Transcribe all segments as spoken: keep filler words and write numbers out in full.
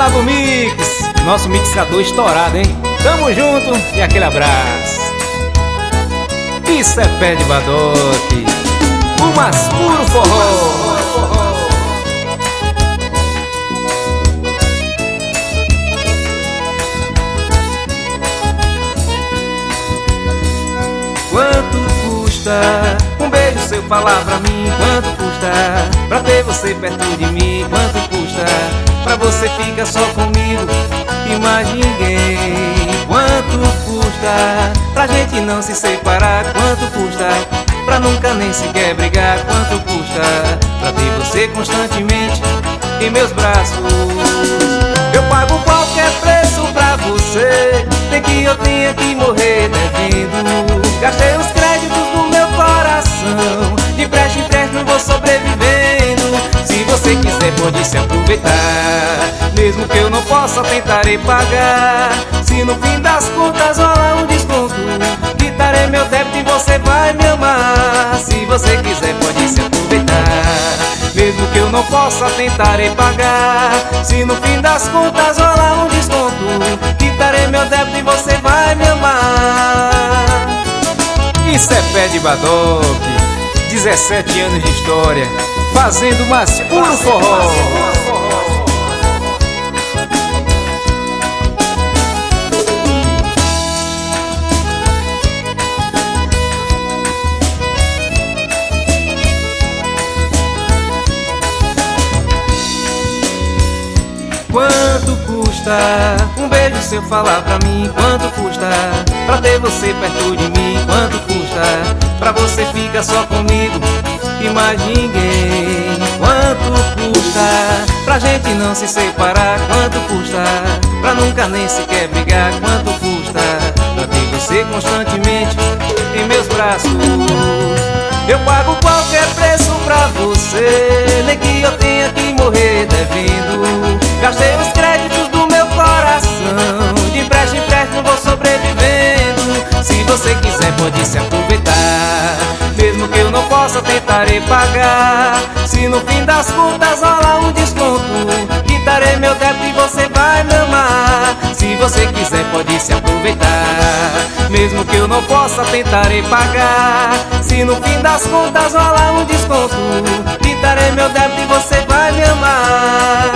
Ronaldo Mix, nosso mixador estourado, hein? Tamo junto e aquele abraço. Isso é pé de badoque, o mais puro forró. Quanto custa um beijo seu falar pra mim? Quanto custa pra ter você perto de mim? Quanto custa pra você ficar só comigo e mais ninguém? Quanto custa pra gente não se separar? Quanto custa pra nunca nem sequer brigar? Quanto custa pra ter você constantemente em meus braços? Eu pago qualquer preço pra você, nem que eu tenha que morrer devendo. Gastei os créditos do meu coração, de empréstimo em empréstimo vou sobrevivendo. Se você quiser pode se aproveitar, mesmo que eu não possa tentarei pagar. Se no fim das contas rolar um desconto, quitarei meu débito e você vai me amar. Se você quiser pode se aproveitar, mesmo que eu não possa tentarei pagar. Se no fim das contas rolar um desconto, quitarei meu débito e você vai me amar. Isso é pé de badoque, dezessete anos de história, fazendo mais puro forró. Quanto custa um beijo seu falar pra mim? Quanto custa pra ter você perto de mim? Quanto custa pra você ficar só comigo e mais ninguém? Quanto custa pra gente não se separar? Quanto custa pra nunca nem sequer brigar? Quanto custa pra ter você constantemente em meus braços? Eu pago qualquer preço pra você, nem que eu tenha que morrer devendo. Gastei os créditos do meu coração, de empréstimo em empréstimo vou sobrevivendo. Se você quiser pode se aproveitar, mesmo que eu não possa tentarei pagar. Se no fim das contas rolar um desconto, quitarei meu débito e você vai me amar. Se você quiser pode se aproveitar, mesmo que eu não possa tentarei pagar. Se no fim das contas rolar um desconto, quitarei meu débito e você vai me amar.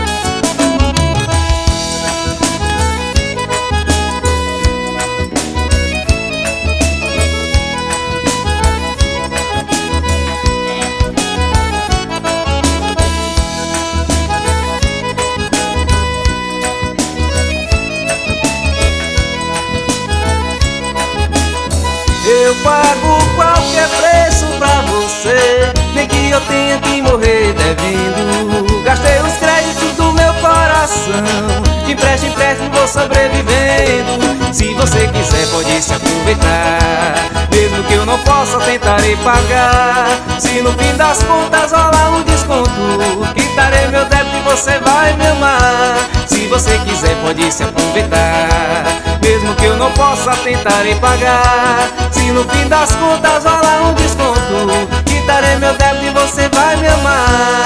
Eu pago qualquer preço pra você, nem que eu tenha que morrer devendo. Gastei os créditos do meu coração, de empréstimo em empréstimo vou sobrevivendo. Se você quiser pode se aproveitar, mesmo que eu não possa tentarei pagar. Se no fim das contas rolar um desconto, quitarei meu débito e você vai me amar. Se você quiser pode se aproveitar, mesmo que eu não possa tentarei pagar. Se no fim das contas rolar um desconto, quitarei meu débito e você vai me amar.